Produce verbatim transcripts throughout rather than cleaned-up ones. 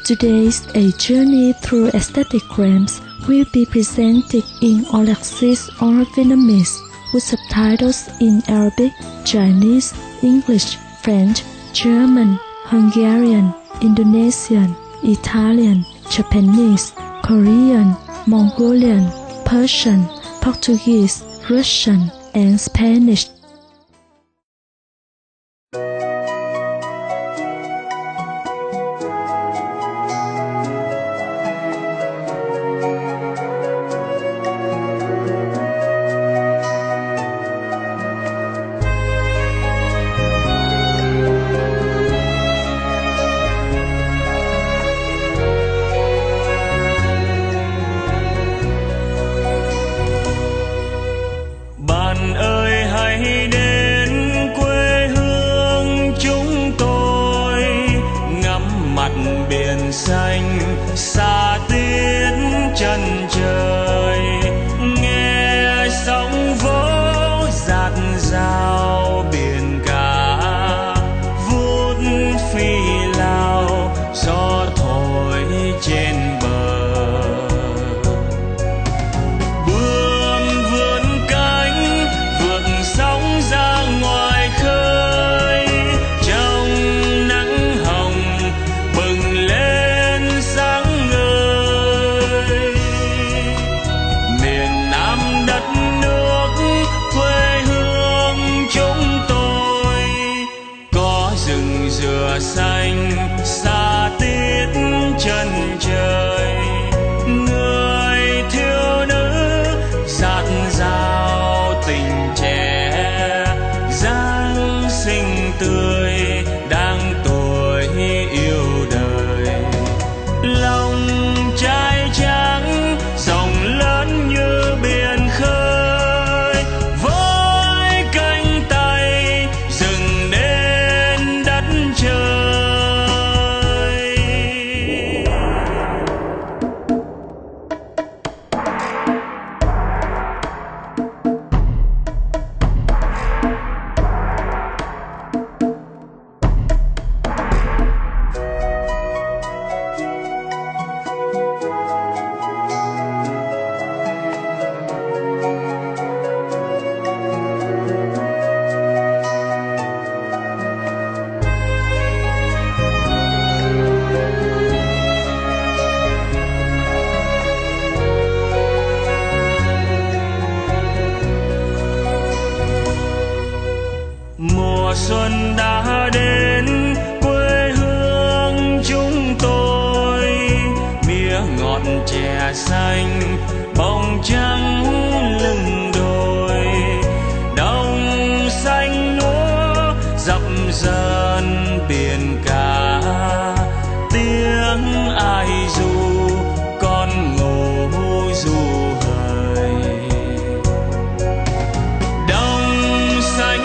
Today's A Journey Through Aesthetic Grams will be presented in all access or Vietnamese with subtitles in Arabic, Chinese, English, French, German, Hungarian, Indonesian, Italian, Japanese, Korean, Mongolian, Persian, Portuguese, Russian, and Spanish. Xanh xa tiến chân trời, nghe sóng vỗ dạt dào biển cả vút phi lao gió thổi trên bờ. Bướm vươn cánh vượt sóng ra ngoài khơi, trong nắng hồng bừng lên xanh xa tít chân trời. Người thiếu nữ dạt dào tình trẻ, dáng xinh tươi đang tuổi yêu đời. Lòng trai trắng rộng lớn như biển khơi, với cánh tay dừng đến đất trời. Mùa xuân đã đến quê hương chúng tôi, mía ngọt chè xanh bông trắng lưng đồi. Đồng xanh lúa dập dờn biển cả, tiếng ai ru con ngủ ru hời. Đồng xanh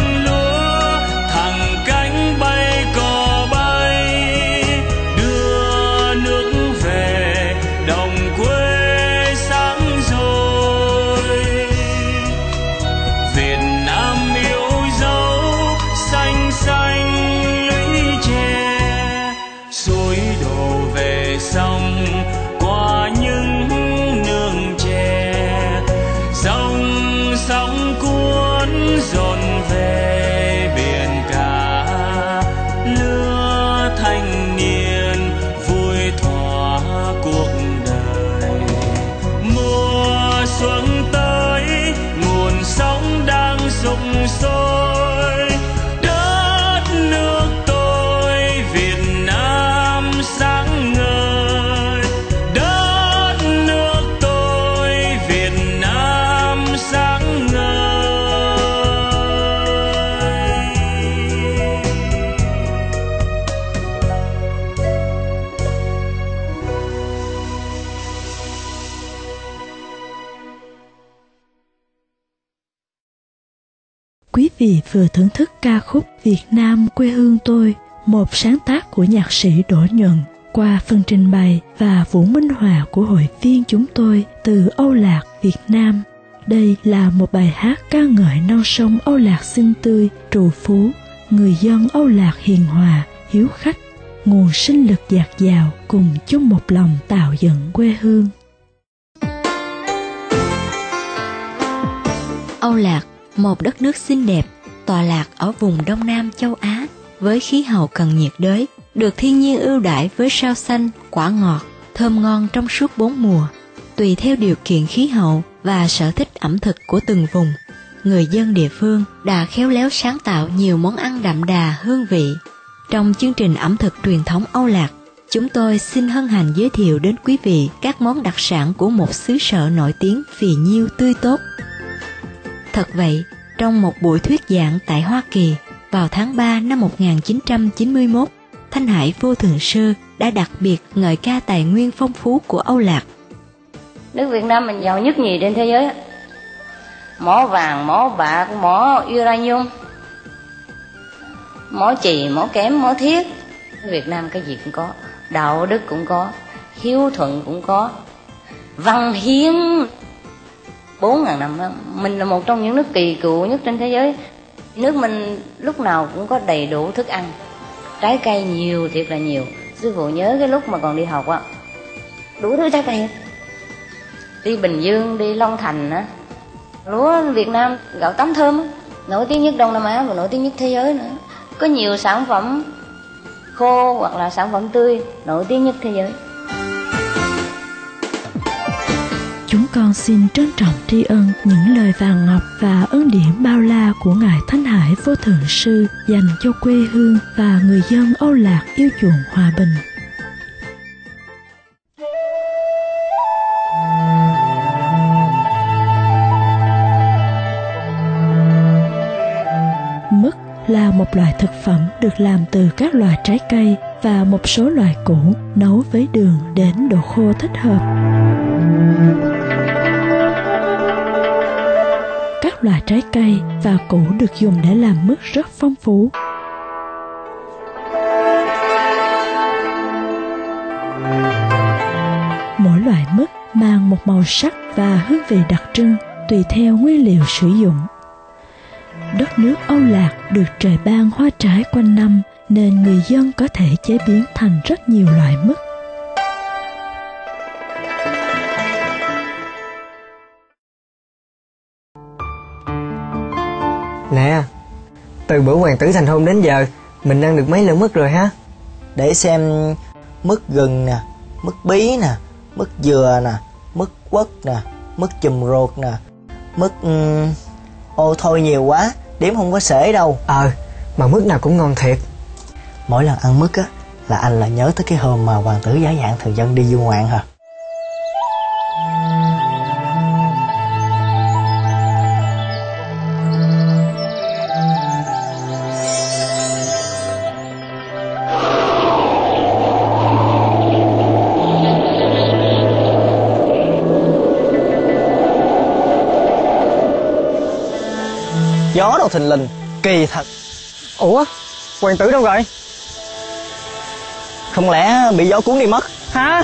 sông qua những nương chè, dòng sóng cuốn dồn về biển cả. Lứa thanh niên vui thỏa cuộc đời. Mùa xuân tới nguồn sống đang sục sôi, đất nước tôi Việt Nam sáng ngời. Quý vị vừa thưởng thức ca khúc Việt Nam quê hương tôi, một sáng tác của nhạc sĩ Đỗ Nhuận, qua phần trình bày và vũ minh họa của hội viên chúng tôi từ Âu Lạc, Việt Nam. Đây là một bài hát ca ngợi non sông Âu Lạc xinh tươi, trù phú, người dân Âu Lạc hiền hòa, hiếu khách. nguồn sinh lực dạt dào cùng chung một lòng tạo dựng quê hương. Âu Lạc, một đất nước xinh đẹp, tọa lạc ở vùng Đông Nam châu Á, với khí hậu cận nhiệt đới, được thiên nhiên ưu đãi với rau xanh, quả ngọt, thơm ngon trong suốt bốn mùa. Tùy theo điều kiện khí hậu và sở thích ẩm thực của từng vùng, người dân địa phương đã khéo léo sáng tạo nhiều món ăn đậm đà hương vị. Trong chương trình ẩm thực truyền thống Âu Lạc, chúng tôi xin hân hạnh giới thiệu đến quý vị các món đặc sản của một xứ sở nổi tiếng phì nhiêu tươi tốt. Thật vậy, trong một buổi thuyết giảng tại Hoa Kỳ vào tháng ba năm một nghìn chín trăm chín mươi mốt, Thanh Hải Vô Thượng Sư đã đặc biệt ngợi ca tài nguyên phong phú của Âu Lạc. Nước Việt Nam mình giàu nhất nhì trên thế giới. Mỏ vàng, mỏ bạc, mỏ uranium, mỏ chì, mỏ kém, mỏ thiết. Việt Nam cái gì cũng có, đạo đức cũng có, hiếu thuận cũng có, văn hiến. Bốn ngàn năm đó, mình là một trong những nước kỳ cựu nhất trên thế giới. Nước mình lúc nào cũng có đầy đủ thức ăn, trái cây nhiều, thiệt là nhiều. Sư phụ nhớ cái lúc mà còn đi học á, đủ thứ trái cây. Đi Bình Dương, đi Long Thành á, lúa Việt Nam, gạo tấm thơm á, nổi tiếng nhất Đông Nam Á và nổi tiếng nhất thế giới nữa. Có nhiều sản phẩm khô hoặc là sản phẩm tươi nổi tiếng nhất thế giới. Chúng con xin trân trọng tri ân những lời vàng ngọc và ân điển bao la của Ngài Thanh Hải Vô Thượng Sư dành cho quê hương và người dân Âu Lạc yêu chuộng hòa bình. Mứt là một loại thực phẩm được làm từ các loại trái cây và một số loại củ nấu với đường đến độ khô thích hợp. Các loại trái cây và củ được dùng để làm mứt rất phong phú. Mỗi loại mứt mang một màu sắc và hương vị đặc trưng tùy theo nguyên liệu sử dụng. Đất nước Âu Lạc được trời ban hoa trái quanh năm nên người dân có thể chế biến thành rất nhiều loại mứt. Nè, từ bữa hoàng tử thành hôn đến giờ, mình ăn được mấy lượng mứt rồi ha? Để xem, mứt gừng nè, mứt bí nè, mứt dừa nè, mứt quất nè, mứt chùm ruột nè, mứt... Um... Ô thôi nhiều quá, đếm không có xuể đâu. Ờ, mà mứt nào cũng ngon thiệt. Mỗi lần ăn mứt á, là anh lại nhớ tới cái hôm mà hoàng tử giả dạng thường dân đi du ngoạn hả? Gió đâu thình lình, kỳ thật. Ủa, hoàng tử đâu rồi? Không lẽ bị gió cuốn đi mất? Hả?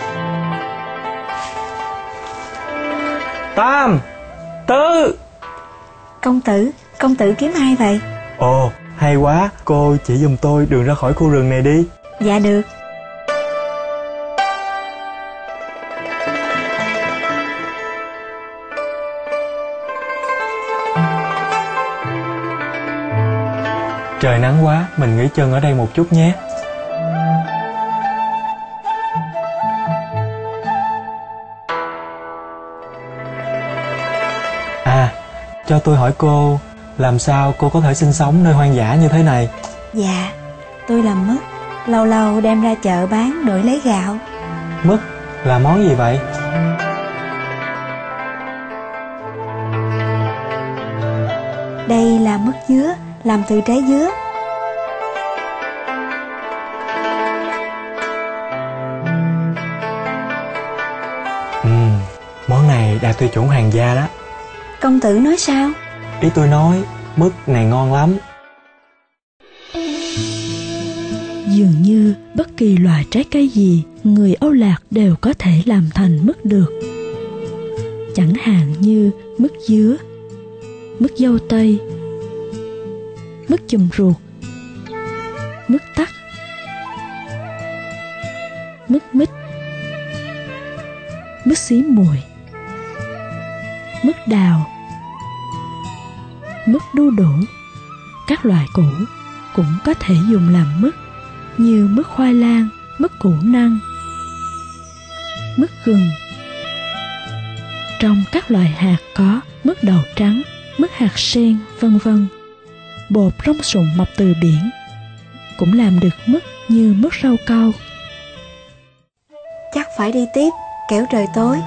Tam, Tư. Công tử, công tử kiếm ai vậy? Ồ, hay quá, cô chỉ giùm tôi đường ra khỏi khu rừng này đi. Dạ được. Trời nắng quá, mình nghỉ chân ở đây một chút nhé. À, cho tôi hỏi cô, làm sao cô có thể sinh sống nơi hoang dã như thế này? Dạ, tôi làm mứt, lâu lâu đem ra chợ bán đổi lấy gạo. Mứt là món gì vậy? Đây là mứt dứa, làm từ trái dứa. Ừ, món này đạt tiêu chuẩn hoàng gia đó. Công tử nói sao? Ý tôi nói, mứt này ngon lắm. Dường như bất kỳ loại trái cây gì người Âu Lạc đều có thể làm thành mứt được. Chẳng hạn như mứt dứa, mứt dâu tây, mứt chùm ruột, mứt tắc, mứt mít, mứt xí muội, mứt đào, mứt đu đủ. Các loại củ cũng có thể dùng làm mứt, như mứt khoai lang, mứt củ năng, mứt gừng. Trong các loại hạt có mứt đậu trắng, mứt hạt sen, vân vân. Bột rong sụng mọc từ biển cũng làm được mứt như mứt rau câu. Chắc phải đi tiếp, kẻo trời tối.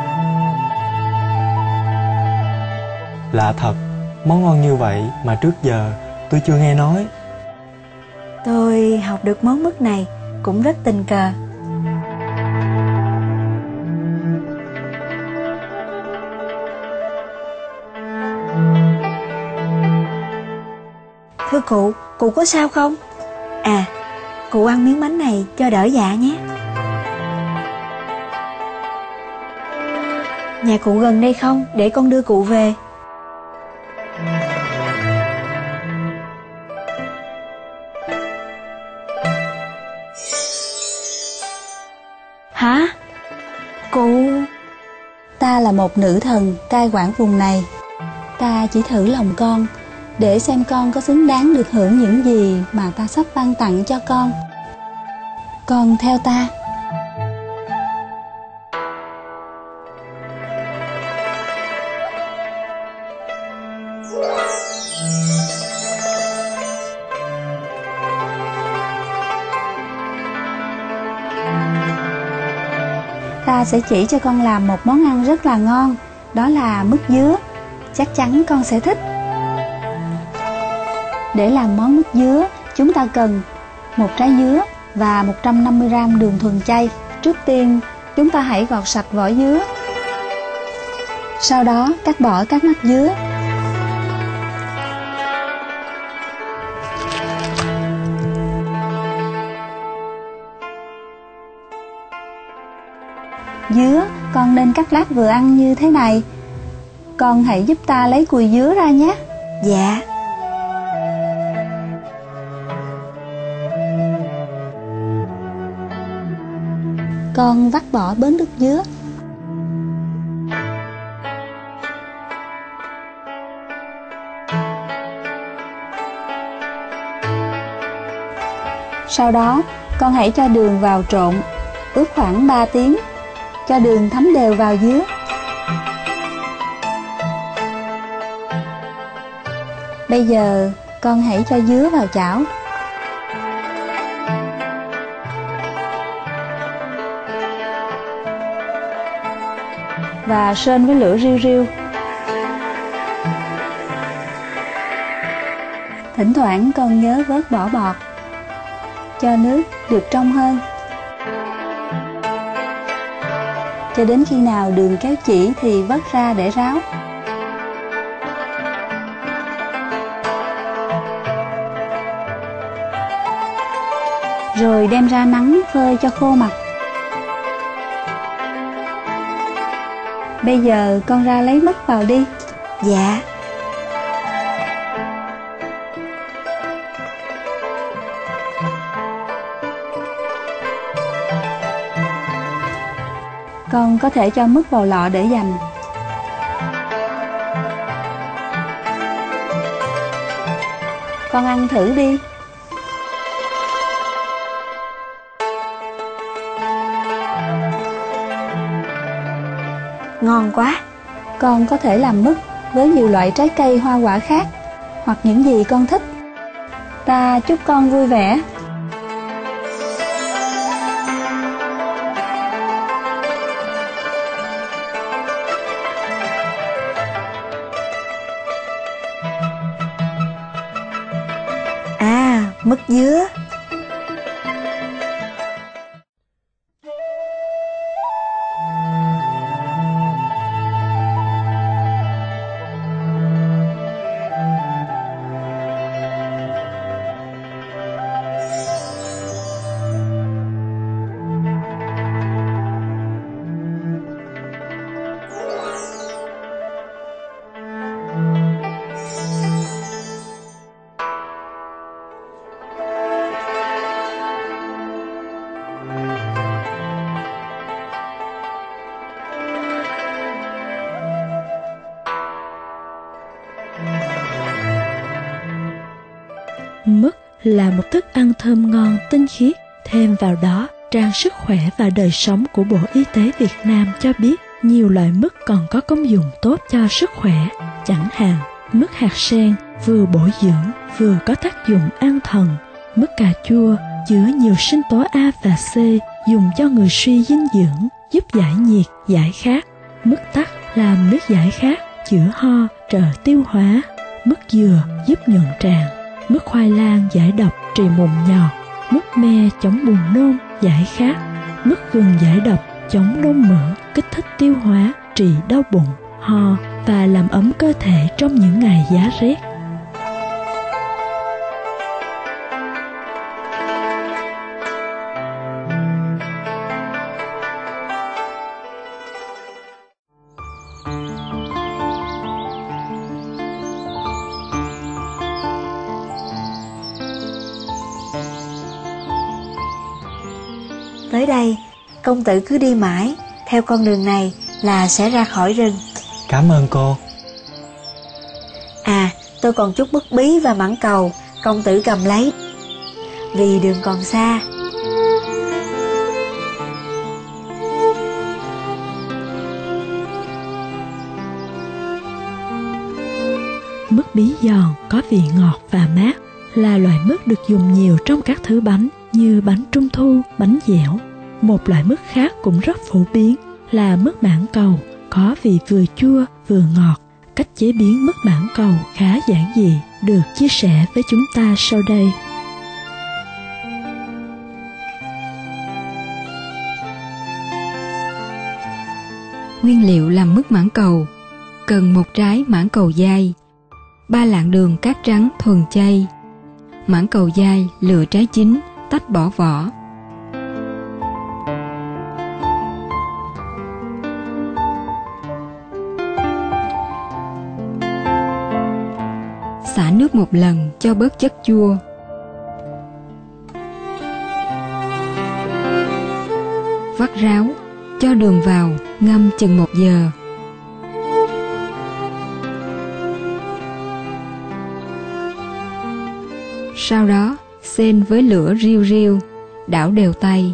Lạ thật, món ngon như vậy mà trước giờ tôi chưa nghe nói. Tôi học được món mứt này cũng rất tình cờ. Thưa cụ, cụ có sao không? À, cụ ăn miếng bánh này cho đỡ dạ nhé. Nhà cụ gần đây không? Để con đưa cụ về. Hả? Cụ... Ta là một nữ thần cai quản vùng này. Ta chỉ thử lòng con, để xem con có xứng đáng được hưởng những gì mà ta sắp ban tặng cho con. Con theo ta. Ta sẽ chỉ cho con làm một món ăn rất là ngon, đó là mứt dứa. Chắc chắn con sẽ thích. Để làm món mứt dứa, chúng ta cần một trái dứa và một trăm năm mươi gam đường thuần chay. Trước tiên, chúng ta hãy gọt sạch vỏ dứa. Sau đó, cắt bỏ các mắt dứa. Dứa, con nên cắt lát vừa ăn như thế này. Con hãy giúp ta lấy cùi dứa ra nhé. Dạ. Con vắt bỏ bến đứt dứa. Sau đó, con hãy cho đường vào trộn, ướp khoảng ba tiếng, cho đường thấm đều vào dứa. Bây giờ, con hãy cho dứa vào chảo. Và sên với lửa riu riu. Thỉnh thoảng con nhớ vớt bỏ bọt, cho nước được trong hơn. Cho đến khi nào đường kéo chỉ thì vớt ra để ráo. Rồi đem ra nắng phơi cho khô mặt. Bây giờ con ra lấy mứt vào đi. Dạ. Con có thể cho mứt vào lọ để dành. Con ăn thử đi. Ngon quá. Con có thể làm mứt với nhiều loại trái cây hoa quả khác, hoặc những gì con thích. Ta chúc con vui vẻ. À, mứt dứa. là một thức ăn thơm ngon, tinh khiết. Thêm vào đó, trang Sức khỏe và đời sống của Bộ Y tế Việt Nam cho biết nhiều loại mứt còn có công dụng tốt cho sức khỏe. Chẳng hạn, mứt hạt sen vừa bổ dưỡng, vừa có tác dụng an thần. Mứt cà chua chứa nhiều sinh tố A và C, dùng cho người suy dinh dưỡng, giúp giải nhiệt, giải khát. Mứt tắc làm nước giải khát, chữa ho, trợ tiêu hóa. Mứt dừa giúp nhuận tràng. Mứt khoai lang giải độc, trị mụn nhọt. Mứt me chống buồn nôn, giải khát. Mứt gừng giải độc, chống nôn mửa, kích thích tiêu hóa, trị đau bụng, ho và làm ấm cơ thể trong những ngày giá rét. Tới đây, công tử cứ đi mãi, theo con đường này là sẽ ra khỏi rừng. Cảm ơn cô. À, tôi còn chút mứt bí và mãng cầu, công tử cầm lấy. Vì đường còn xa. Mứt bí giòn có vị ngọt và mát, là loại mứt được dùng nhiều trong các thứ bánh như bánh trung thu, bánh dẻo. Một loại mứt khác cũng rất phổ biến là mứt mãng cầu, có vị vừa chua vừa ngọt. Cách chế biến mứt mãng cầu khá giản dị, được chia sẻ với chúng ta sau đây. Nguyên liệu làm mứt mãng cầu: cần một trái mãng cầu dai, ba lạng đường cát trắng thuần chay. Mãng cầu dai lựa trái chín, tách bỏ vỏ. Xả nước một lần cho bớt chất chua. Vắt ráo, cho đường vào, ngâm chừng một giờ. Sau đó, xên với lửa riu riu, đảo đều tay.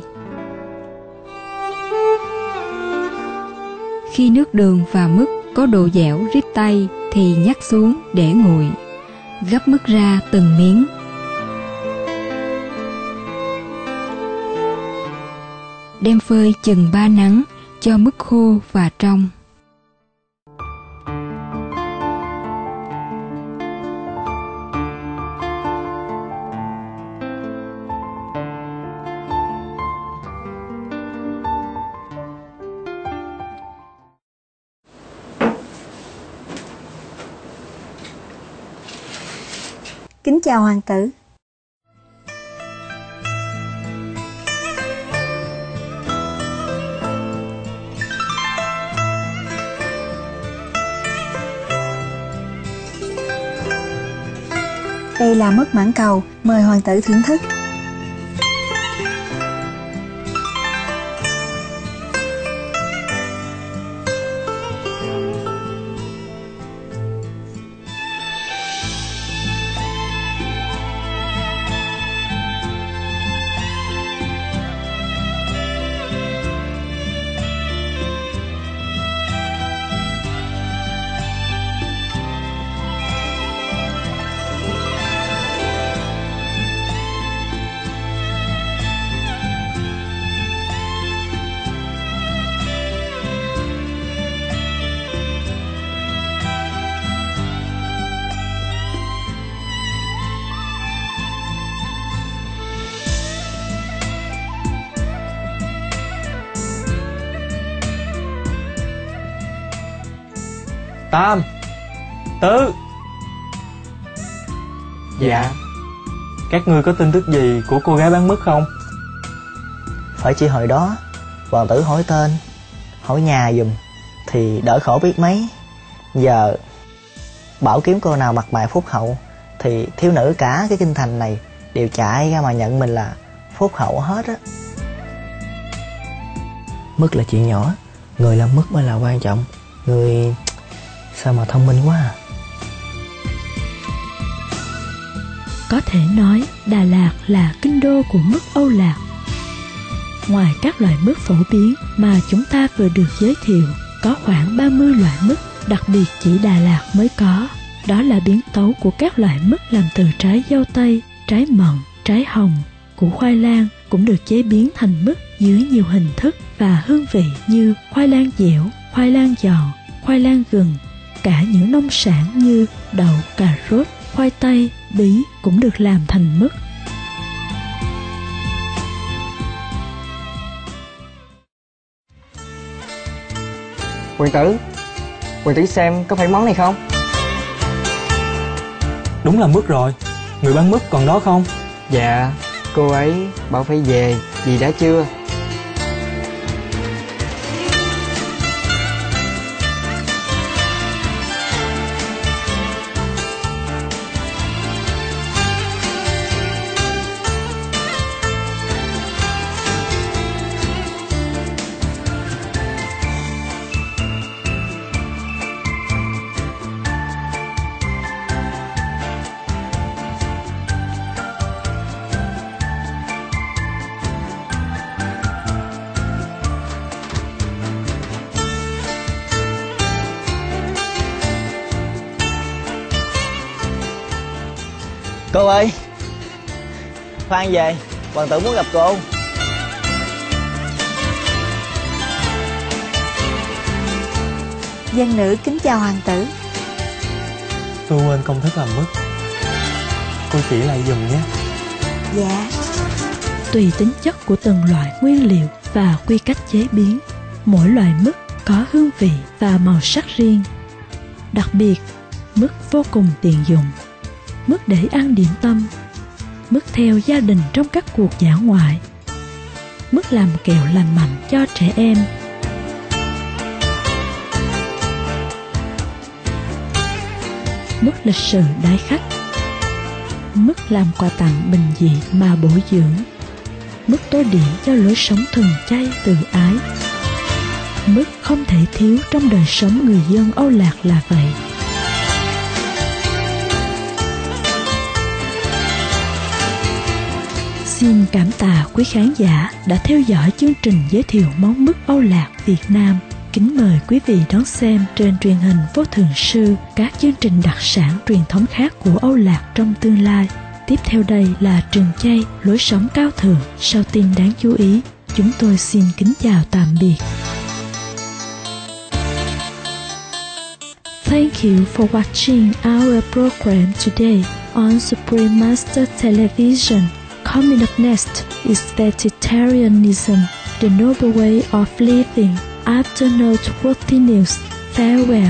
Khi nước đường và mứt có độ dẻo rít tay thì nhắc xuống để nguội. Gấp mứt ra từng miếng. Đem phơi chừng ba nắng cho mứt khô và trong. Kính chào hoàng tử. Đây là mứt mãng cầu, mời hoàng tử thưởng thức. Tam, Tứ. Dạ. Các ngươi có tin tức gì của cô gái bán mứt không? Phải chi hồi đó hoàng tử hỏi tên, hỏi nhà giùm thì đỡ khổ biết mấy. Giờ bảo kiếm cô nào mặt mày phúc hậu thì thiếu nữ cả cái kinh thành này đều chạy ra mà nhận mình là phúc hậu hết á. Mứt là chuyện nhỏ, người làm mứt mới là quan trọng. Người sao mà thông minh quá à. Có thể nói Đà Lạt là kinh đô của mứt Âu Lạc. Ngoài các loại mứt phổ biến mà chúng ta vừa được giới thiệu, có khoảng ba mươi loại mứt đặc biệt chỉ Đà Lạt mới có. Đó là biến tấu của các loại mứt làm từ trái dâu tây, trái mận, trái hồng, củ khoai lang cũng được chế biến thành mứt dưới nhiều hình thức và hương vị như khoai lang dẻo, khoai lang giòn, khoai lang gừng. Cả những nông sản như đậu, cà rốt, khoai tây, bí cũng được làm thành mứt. Hoàng tử, Hoàng tử xem có phải món này không? Đúng là mứt rồi. Người bán mứt còn đó không? Dạ, cô ấy bảo phải về, dì đã chưa? Cô ơi, khoan về, hoàng tử muốn gặp cô. Dân nữ kính chào hoàng tử. Tôi quên công thức làm mứt, cô chỉ lại dùng nhé. Dạ. Tùy tính chất của từng loại nguyên liệu và quy cách chế biến, mỗi loại mứt có hương vị và màu sắc riêng. Đặc biệt, mứt vô cùng tiện dụng. Mứt để ăn điểm tâm, mứt theo gia đình trong các cuộc dã ngoại, mứt làm kẹo lành mạnh cho trẻ em. Mứt lịch sự đãi khách, mứt làm quà tặng bình dị mà bổ dưỡng, mứt tô điểm cho lối sống thuần chay từ ái. Mứt không thể thiếu trong đời sống người dân Âu Lạc là vậy. Xin cảm tạ quý khán giả đã theo dõi chương trình giới thiệu món mứt Âu Lạc Việt Nam. Kính mời quý vị đón xem trên truyền hình Vô Thượng Sư các chương trình đặc sản truyền thống khác của Âu Lạc trong tương lai. Tiếp theo đây là Trường Chay, lối sống cao thượng. Sau tin đáng chú ý, chúng tôi xin kính chào tạm biệt. Thank you for watching our program today on Supreme Master Television. Coming up next is vegetarianism, the noble way of living. After noteworthy news, farewell.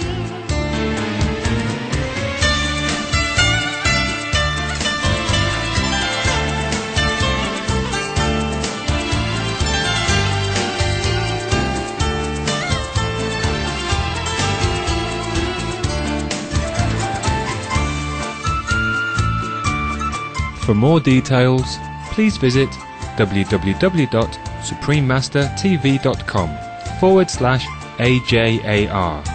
For more details, please visit w w w dot supreme master t v dot com forward slash A J A R.